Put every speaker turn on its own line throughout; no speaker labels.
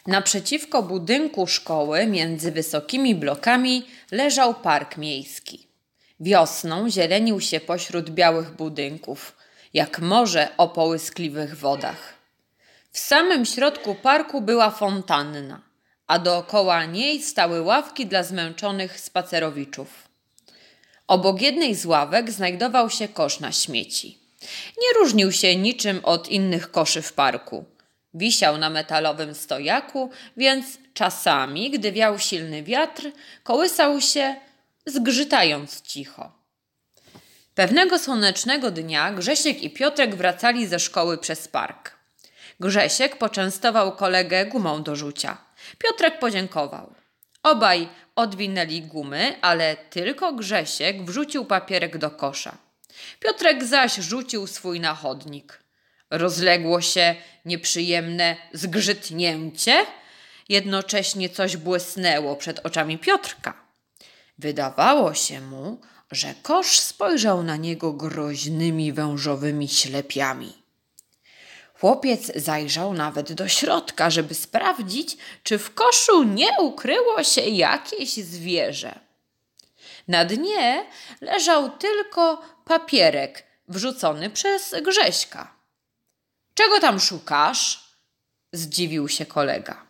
Naprzeciwko budynku szkoły, między wysokimi blokami, leżał park miejski. Wiosną zielenił się pośród białych budynków, jak morze o połyskliwych wodach. W samym środku parku była fontanna, a dookoła niej stały ławki dla zmęczonych spacerowiczów. Obok jednej z ławek znajdował się kosz na śmieci. Nie różnił się niczym od innych koszy w parku. Wisiał na metalowym stojaku, więc czasami, gdy wiał silny wiatr, kołysał się, zgrzytając cicho. Pewnego słonecznego dnia Grzesiek i Piotrek wracali ze szkoły przez park. Grzesiek poczęstował kolegę gumą do rzucia. Piotrek podziękował. Obaj odwinęli gumy, ale tylko Grzesiek wrzucił papierek do kosza. Piotrek zaś rzucił swój na chodnik. Rozległo się nieprzyjemne zgrzytnięcie. Jednocześnie coś błysnęło przed oczami Piotrka. Wydawało się mu, że kosz spojrzał na niego groźnymi wężowymi ślepiami. Chłopiec zajrzał nawet do środka, żeby sprawdzić, czy w koszu nie ukryło się jakieś zwierzę. Na dnie leżał tylko papierek wrzucony przez Grześka. – Czego tam szukasz? – zdziwił się kolega.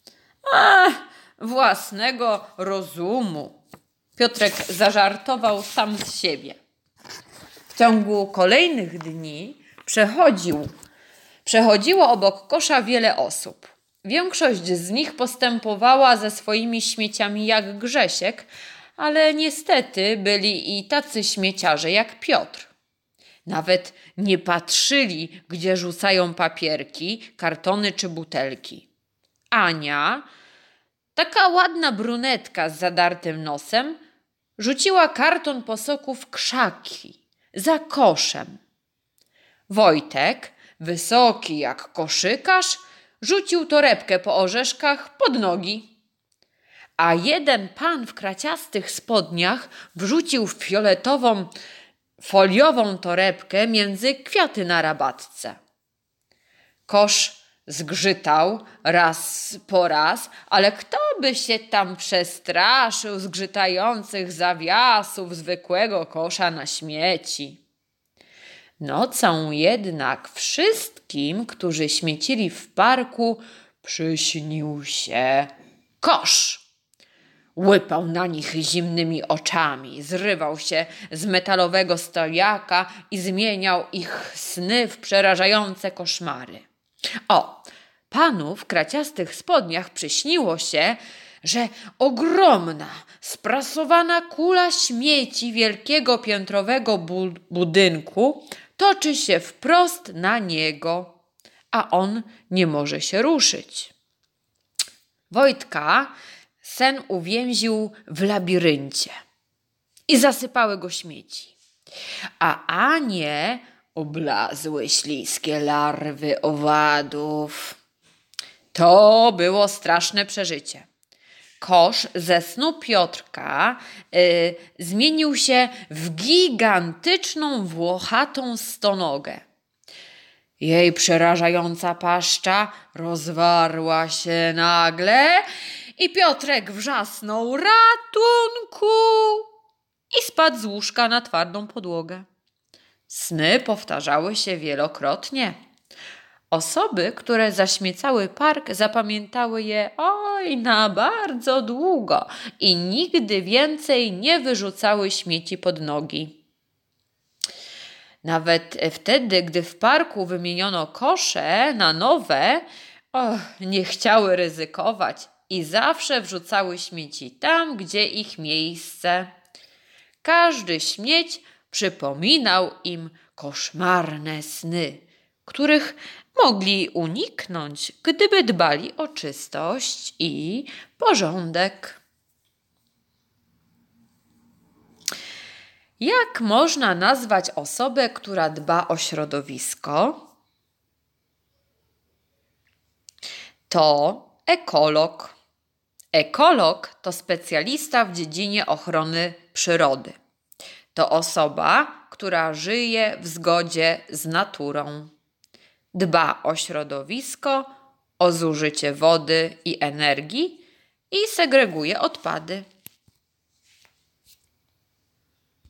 – Własnego rozumu. Piotrek zażartował sam z siebie. W ciągu kolejnych dni przechodziło obok kosza wiele osób. Większość z nich postępowała ze swoimi śmieciami jak Grzesiek, ale niestety byli i tacy śmieciarze jak Piotr. Nawet nie patrzyli, gdzie rzucają papierki, kartony czy butelki. Ania, taka ładna brunetka z zadartym nosem, rzuciła karton po soku w krzaki, za koszem. Wojtek, wysoki jak koszykarz, rzucił torebkę po orzeszkach pod nogi. A jeden pan w kraciastych spodniach wrzucił fioletową, foliową torebkę między kwiaty na rabatce. Kosz zgrzytał raz po raz, ale kto by się tam przestraszył zgrzytających zawiasów zwykłego kosza na śmieci? Nocą jednak wszystkim, którzy śmiecili w parku, przyśnił się kosz. Łypał na nich zimnymi oczami, zrywał się z metalowego stojaka i zmieniał ich sny w przerażające koszmary. Panu w kraciastych spodniach przyśniło się, że ogromna, sprasowana kula śmieci wielkiego piętrowego budynku toczy się wprost na niego, a on nie może się ruszyć. Wojtka sen uwięził w labiryncie i zasypały go śmieci, a Anię oblazły śliskie larwy owadów. To było straszne przeżycie. Kosz ze snu Piotrka zmienił się w gigantyczną włochatą stonogę. Jej przerażająca paszcza rozwarła się nagle i Piotrek wrzasnął ratunku i spadł z łóżka na twardą podłogę. Sny powtarzały się wielokrotnie. Osoby, które zaśmiecały park, zapamiętały je na bardzo długo i nigdy więcej nie wyrzucały śmieci pod nogi. Nawet wtedy, gdy w parku wymieniono kosze na nowe, nie chciały ryzykować i zawsze wrzucały śmieci tam, gdzie ich miejsce. Każdy śmieć przypominał im koszmarne sny, których mogli uniknąć, gdyby dbali o czystość i porządek. Jak można nazwać osobę, która dba o środowisko? To ekolog. Ekolog to specjalista w dziedzinie ochrony przyrody. To osoba, która żyje w zgodzie z naturą. Dba o środowisko o zużycie wody i energii i segreguje odpady.